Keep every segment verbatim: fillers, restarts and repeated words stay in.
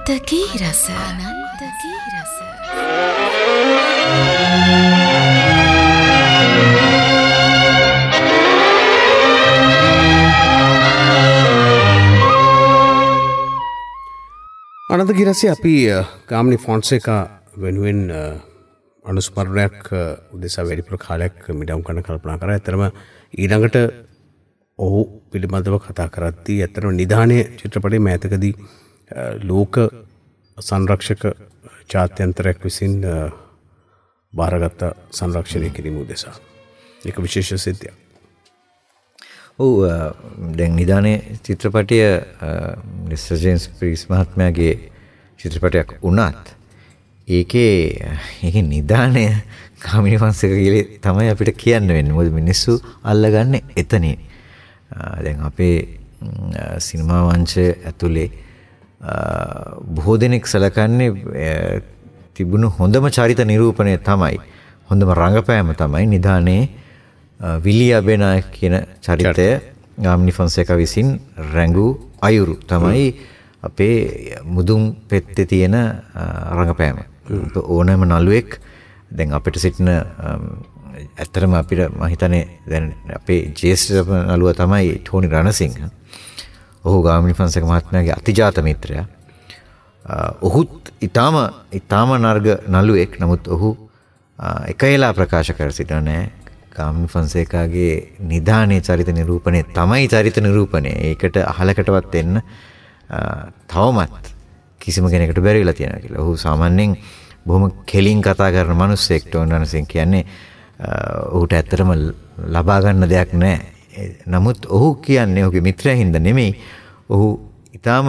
අනන්තකී රස අනන්තකී රස අනන්තකී රසය අපි ගාමිණී ෆොන්සේකා වෙනුවෙන් අනුස්මරණයක් උදෙසා වැඩිපුර කාලයක් මිඩම් කරන්න කල්පනා කරා. ඇත්තටම ඊළඟට ඔහු පිළිබඳව කතා කරද්දී ඇත්තටම නිධානය චිත්‍රපටයේ මෑතකදී ලෝක සංරක්ෂක ජාත්‍යන්තරයක් විසින් බාරගත් සංරක්ෂණය කිරීම උදෙසා ඒක විශේෂ සිද්ධියක්. ඔව් දැන් නිධානයේ චිත්‍රපටය මිස්ටර් ජේම්ස් ප්‍රීස් මහත්මයාගේ චිත්‍රපටයක් වුණත් ඒකේ ඒකේ නිධානය ගාමිණී ෆොන්සේකා කියලා තමයි අපිට කියන්න වෙන්නේ. මොකද මිනිස්සු අල්ලගන්නේ එතනින්. දැන් අපේ සිනමා වංශය ඇතුලේ බොහෝ දෙනෙක් සලකන්නේ තිබුණු හොඳම චරිත නිරූපණය තමයි හොඳම රංගපෑම තමයි නිධානයේ විලි අබේනායක කියන චරිතය ගාමිණී ෆොන්සේකා විසින් රැඟූ අයුරු තමයි අපේ මුදුන් පෙත්තේ තියෙන රංගපෑම. ඕනෑම නළුවෙක් දැන් අපිට සිටින ඇත්තටම අපිට මම හිතන්නේ දැන් අපේ ජේෂ්ඨ නළුවා තමයි ටෝනි රණසිංහ. ඔහු ගාමිණී ෆොන්සේකා මහත්මයාගේ අතිජාත මිත්‍රයා. ඔහුත් ඊටාම ඊටාම නර්ග නළුවෙක්. නමුත් ඔහු එකයිලා ප්‍රකාශ කර සිටින්නේ ගාමිණී ෆොන්සේකාගේ නිධානයේ චරිත නිරූපණය තමයි චරිත නිරූපණය. ඒකට අහලකටවත් එන්න තවමත් කිසිම කෙනෙකුට බැරි වෙලා තියෙනවා කියලා. ඔහු සාමාන්‍යයෙන් බොහොම කෙලින් කතා කරන මිනිස්සෙක්. ටෝනි රණසිංහ කියන්නේ ඔහුට ඇත්තටම ලබා ගන්න දෙයක් නැහැ. නමුත් ඔහු කියන්නේ ඔහුගේ මිත්‍රයා හින්දා නෙමෙයි. ඔහු ඊටාම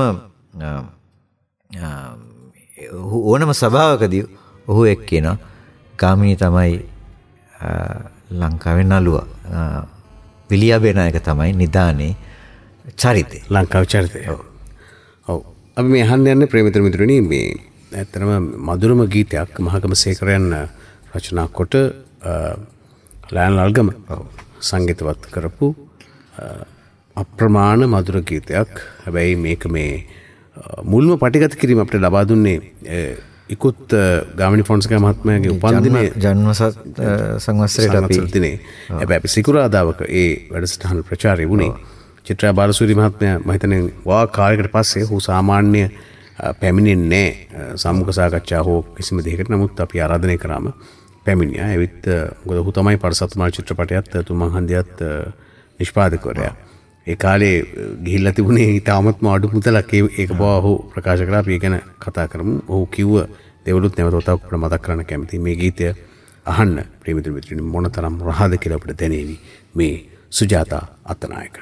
ඔහු ඕනම සභාවකදී ඔහු එක් කියනවා ගාමිණී තමයි ලංකාවේ නළුවා. විලි අබේනායක තමයි නිධානයේ චරිතය. ලංකාවේ චරිතය. ඔව්. අපි මේ අහන්න යන්නේ ප්‍රේමිත මිතුරනි මේ ඇත්තටම මధుරම ගීතයක් මහගමසේකරයන් රචනා කොට ලයන් ලල්ගම සංගීතවත් කරපු අප්‍රමාණ මధుර ගීතයක්. හැබැයි මේක මේ මුල්ම පටිගත කිරීම අපිට ලබා දුන්නේ ඉක්ුත් ගාමිණී ෆොන්සේකා මහත්මයාගේ උපන්දිනයේ ජන්ම සංවත්සරයට අපි දිනේ. හැබැයි අපි සිකුරාදාවක ඒ වැඩසටහන ප්‍රචාරය වුණේ. චිත්‍රා බාලසූරිය මහත්මයා මම හිතන්නේ වා කාලයකට පස්සේ ඔහු සාමාන්‍ය පැමිණෙන්නේ නැහැ සම්මුඛ සාකච්ඡා හෝ කිසිම දෙයකට. නමුත් අපි ආරාධනය කරාම පැමිණියා. එවිත් මොකද ඔහු තමයි පරසත්මාල් චිත්‍රපටයත් තුමන් හන්දියත් නිෂ්පාදකවරයා. ඒ කාලේ ගිහිල්ලා තිබුණේ ඊටමත්ම අඩු මුදලක්. ඒක බව ඔහු ප්‍රකාශ කළා. අපි ගැන කතා කරමු. ඔහු කිව්ව දේවලුත් නැවත වතාවක් අපිට මතක් කරන්න කැමතියි. මේ ගීතය අහන්න ප්‍රේමිත මිත්‍රනි මොනතරම් රහද කියලා අපිට දැනෙවි. මේ සුජාතා අත්තනායක.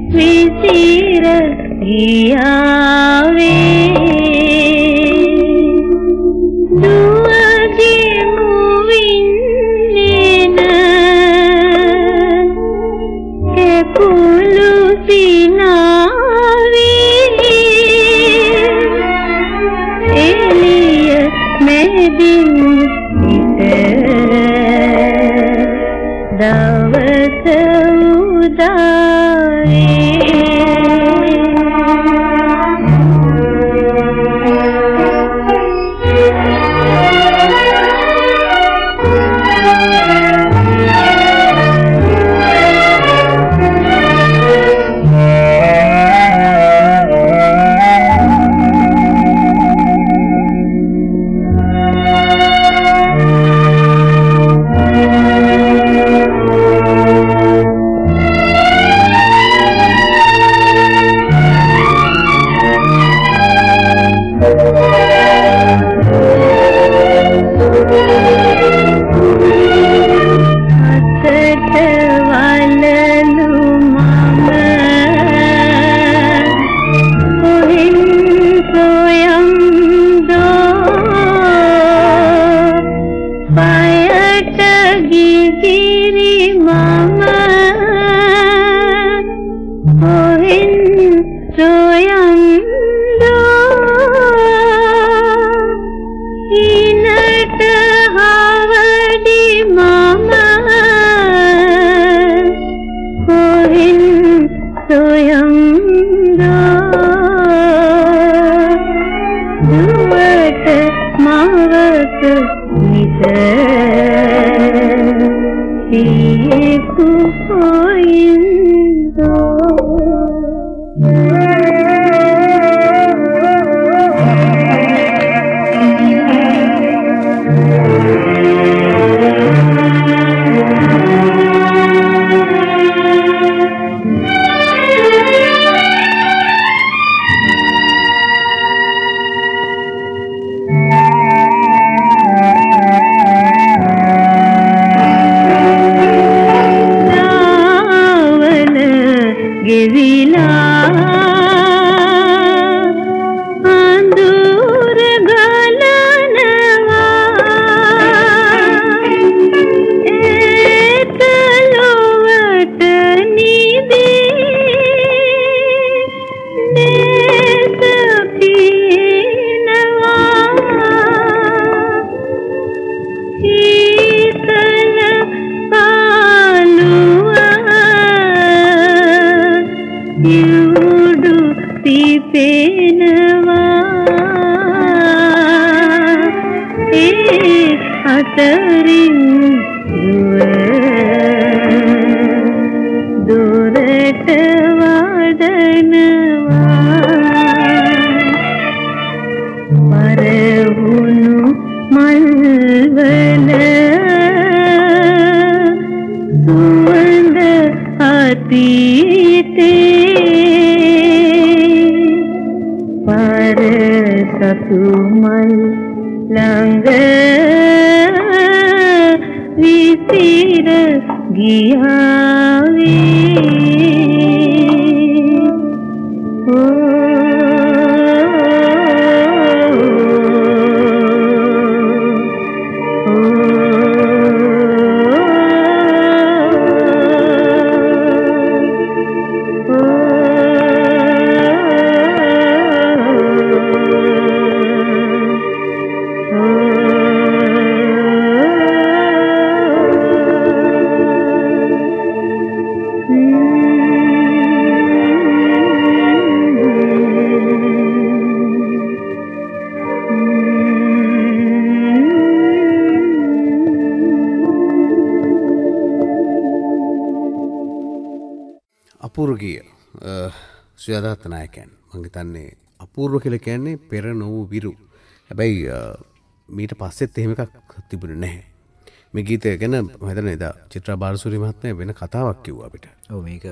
විසිර ගියාවේ දුවගේ මුවින්නේන කෙපුළු සිනාවේ එළිය මෙදින් දවස අපූර්වගිය සුජාතාත් නායකයන් මං හිතන්නේ අපූර්ව කියලා කියන්නේ පෙර නොවූ විරු. හැබැයි මීට පස්සෙත් එහෙම එකක් තිබුණේ නැහැ. මේ ගීතය ගැන මම හිතන්නේ එදා චිත්‍රා බාලසූරිය මහත්මයා වෙන කතාවක් කිව්වා අපිට. ඔව් මේක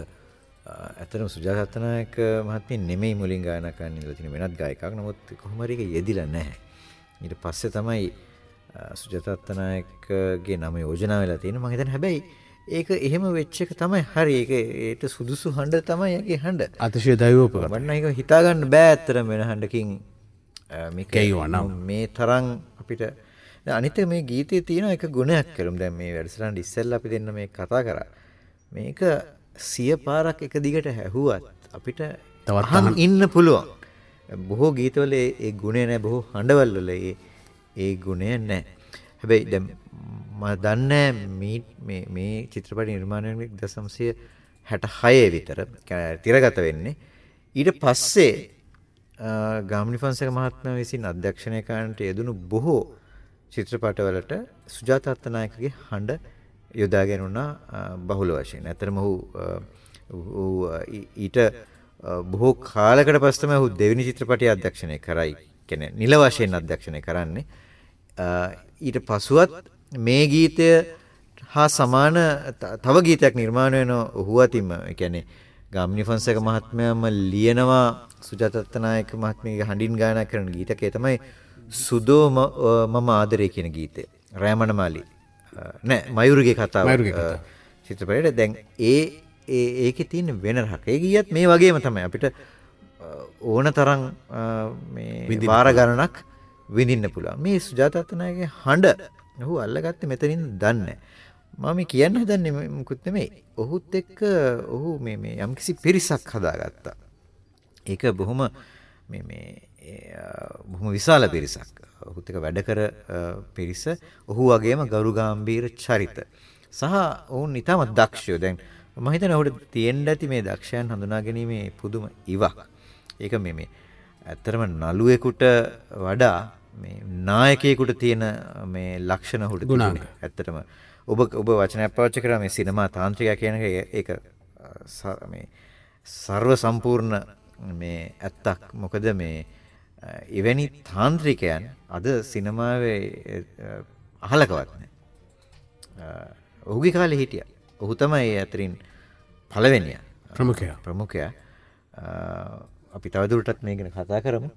ඇත්තටම සුජාතාත් නායක මහත්මිය නෙමෙයි මුලින් ගායනා කරන්න ඉඳලා තියෙන වෙනත් ගායකයෙක්. නමුත් කොහොම හරි ඒක යෙදිලා නැහැ. ඊට පස්සේ තමයි සුජාතාත් නායකගේ නම යෝජනා වෙලා තියෙන්නේ. මම හිතන්නේ හැබැයි ඒක එහෙම වෙච්ච එක තමයි හරි. ඒක ඒට සුදුසු හඬ තමයි යගේ හඬ. අතිශය දෛවෝපකාරයි. මට නම් ඒක හිතා ගන්න බෑ ඇත්තටම වෙන හඬකින් මේක මේ තරම් අපිට. අනිත් මේ ගීතයේ තියෙන එක ගුණයක් කියලා. දැන් මේ වැඩසටහන ඉස්සෙල්ලා අපි දෙන්න මේ කතා කරා. මේක සිය පාරක් එක දිගට ඇහුවත් අපිට තවත් ඉන්න පුළුවන්. බොහෝ ගීතවල ඒ ගුණය නැහැ. බොහෝ හඬවල වල ඒ ඒ ගුණය නැහැ. හැබැයි දැන් මම දන්නේ මේ මේ මේ චිත්‍රපට නිර්මාණය වෙන්නේ එක්දහස් නවසිය හැටහය විතර තිරගත වෙන්නේ. ඊට පස්සේ ගාමිණී ෆොන්සේකා මහත්මයා විසින් අධ්‍යක්ෂණය කරන්නට යෙදුණු බොහෝ චිත්‍රපටවලට සුජාතා අත්තනායකගේ හඬ යොදාගෙන උනා බහුල වශයෙන්. ඇත්තටම ඔහු ඊට බොහෝ කාලයකට පස්සේ තමයි ඔහු දෙවෙනි චිත්‍රපටය අධ්‍යක්ෂණය කරයි. කියන්නේ නිල වශයෙන් අධ්‍යක්ෂණය කරන්නේ. ඊට පසුවත් මේ ගීතය හා සමාන තව ගීතයක් නිර්මාණය වෙන ඔහු අතින්ම ඒ කියන්නේ ගාමිණී ෆොන්සේකා මහත්මයාම ලියනවා සුජාතා අත්තනායක මහත්මියගේ හඬින් ගායනා කරන ගීතයක්. ඒ තමයි සුදෝ මම ආදරේ කියන ගීතය. රෑමන මාලි නෑ මයුරගේ කතාව චිත්‍රපටයේ. දැන් ඒ ඒ ඒකේ තියෙන වෙන රහක. ඒ ගියත් මේ වගේම තමයි අපිට ඕන තරම් මේ වාර ගණනක් විඳින්න පුළුවන්. මේ සුජාතා අත්තනායකගේ හඬ ඔහු අල්ලගත්තේ මෙතනින් දන්නේ. මම කියන්න හදන්නේ මුකුත් නෙමෙයි. ඔහුත් එක්ක ඔහු මේ මේ යම්කිසි පිරිසක් හදාගත්තා. ඒක බොහොම මේ මේ බොහොම විශාල පිරිසක්. ඔහුත් එක්ක වැඩ කර පිරිස. ඔහු වගේම ගරු ගාම්භීර චරිත. සහ ඔවුන් ඊටම දක්ෂයෝ. දැන් මම හිතන්නේ ඔහුට තියෙන්න ඇති මේ දක්ෂයන් හඳුනා ගැනීමේ පුදුම ඉවක්. ඒක මේ මේ ඇත්තටම නළුවෙකුට වඩා මේ නායකයෙකුට තියෙන මේ ලක්ෂණ උඩ තිබුණා. ඇත්තටම ඔබ ඔබ වචනයක් පාවිච්චි කරා මේ සිනමා තාන්ත්‍රිකයා කියන එක ඒක මේ ਸਰව සම්පූර්ණ මේ ඇත්තක්. මොකද මේ එවැනි තාන්ත්‍රිකයන් අද සිනමාවේ අහලකවත් නැහැ. ඔහුගේ කාලේ හිටියා. ඔහු තමයි අතරින් පළවෙනියා ප්‍රමුඛයා. ප්‍රමුඛයා. අපි තවදුරටත් මේ ගැන කතා කරමු.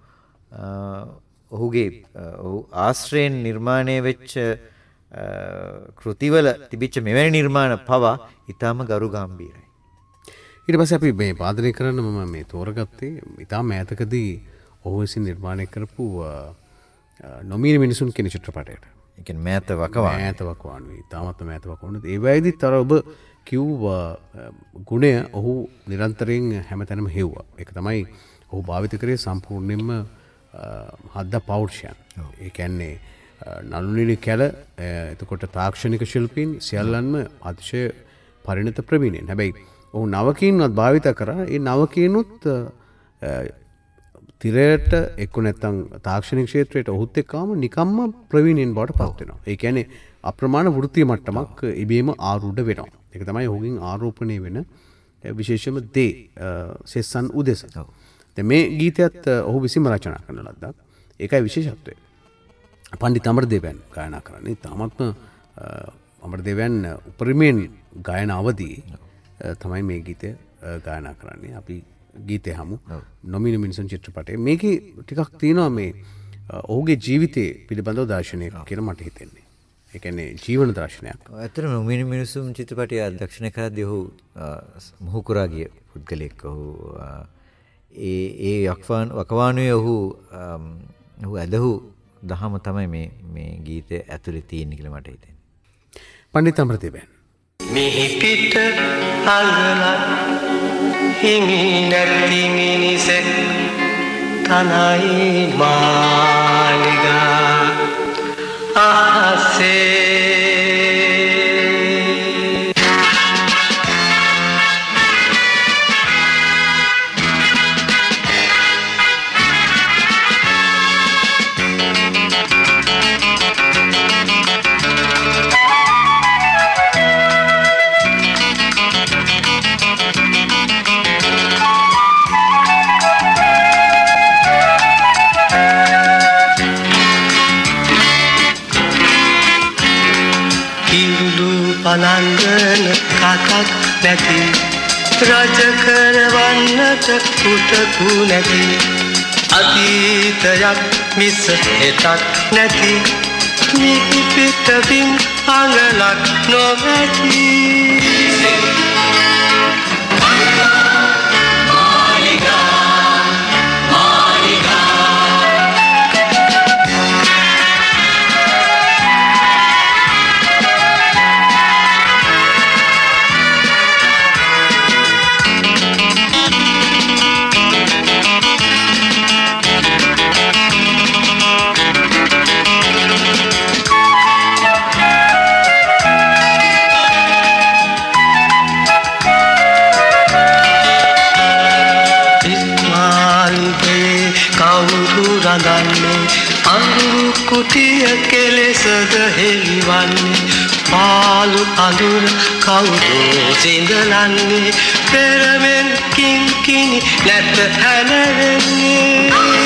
ඔහුගේ ඔහු ආශ්‍රයෙන් නිර්මාණය වෙච්ච කෘතිවල තිබිච්ච මෙවැනි නිර්මාණ පවා ඊටම ගරු ගාම්භීරයි. ඊට පස්සේ අපි මේ පාදනය කරන්න මම මේ තෝරගත්තේ ඊටම ඈතකදී ඔහු විසින් නිර්මාණය කරපු නොමිනි මිනිසුන් කියන චිත්‍රපටයට. ඒ කියන්නේ මෑත වකවානුවේ. මෑත වකවානුවේ. ඊටමත් මෑත වකවානුවේ. ඒ වෙයිදිත් අර ඔබ කිව්ව ගුණය ඔහු නිරන්තරයෙන් හැමතැනම හෙව්වා. ඒක තමයි ඔහු භාවිත කරේ සම්පූර්ණයෙන්ම හද්ද පෞරුෂයන්. ඒ කියන්නේ නළුනිලි කැල එතකොට තාක්ෂණික ශිල්පීන් සියල්ලන්ම අතිශය පරිණත ප්‍රවීණයින්. හැබැයි ඔහු නවකීන්වත් භාවිත කරා. ඒ නවකීනුත් තිරයට එක්ක නැත්තම් තාක්ෂණික ක්ෂේත්‍රයට ඔහුත් එක්කම නිකම්ම ප්‍රවීණයින් බවට පත් වෙනවා. ඒ කියන්නේ අප්‍රමාණ වෘත්තීය මට්ටමක් ඉබේම ආරූඪ වෙනවා. ඒක තමයි ඔහුගෙන් ආරෝපණය වෙන විශේෂම දේ සෙස්සන් උදෙස. දැන් මේ ගීතයත් ඔහු විසින්ම රචනා කරන ලද්දක්. ඒකයි විශේෂත්වය. පණ්ඩිත අමරදේවයන් ගායනා කරන්නේ. තාමත්ම අමරදේවයන් උපරිමයෙන් ගායන අවදී තමයි මේ ගීතය ගායනා කරන්නේ. අපි ගීතය හමු නොමිනි මිනිසුන් චිත්‍රපටයේ. මේකේ ටිකක් තියෙනවා මේ ඔහුගේ ජීවිතය පිළිබඳව දර්ශනයක් කියලා මට හිතෙන්නේ. ඒ කියන්නේ ජීවන දර්ශනයක්. ඇත්තටම නොමිනි මිනිසුන් චිත්‍රපටය අධ්‍යක්ෂණය කරද්දී ඔහු මොහුකුරා ගිය පුද්ගලෙක්. ඔහු ඒ ඒ වකවානුවේ ඔහු ඔහු ඇදහු දහම තමයි මේ මේ ගීතය ඇතුලේ තියෙන්නේ කියලා මට හිතෙන්නේ. පණ්ඩිත අමරදේවයන් මිහි පිට අල්ලලා හිමි නැති මිනිසෙක් තනයි මාලිගා ආසේ පලංගන කකක් නැති රජ කරවන්නට පුටපු නැති අතීතයක් මිස හෙටක් නැති මිහි පිට වින් අඟලක් නොමැති කුටිය කෙලෙසද හෙළිවන්නේ පාළු අඳුර කවුදෝ සිඳලන්නේ පෙරමෙන් කිංකිණි නැත හැලෙන්නේ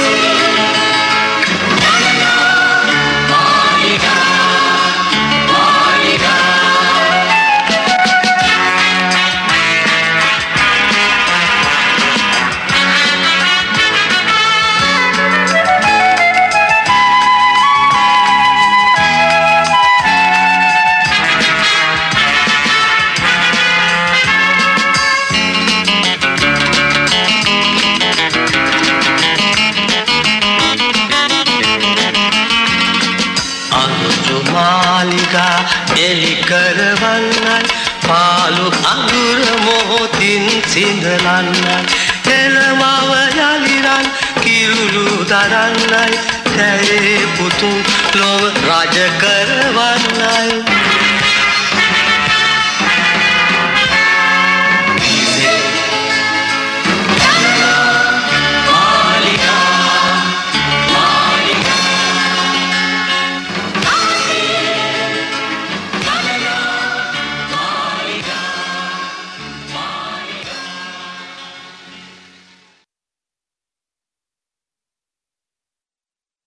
එලි කරවන්නයි පාළු අඳුර මොහොතින් සිඳලන්නයි එළමව යලිරන් කිරුළු දරන්නයි දැයේ පුතුන් ලොව රජ කරවන්නයි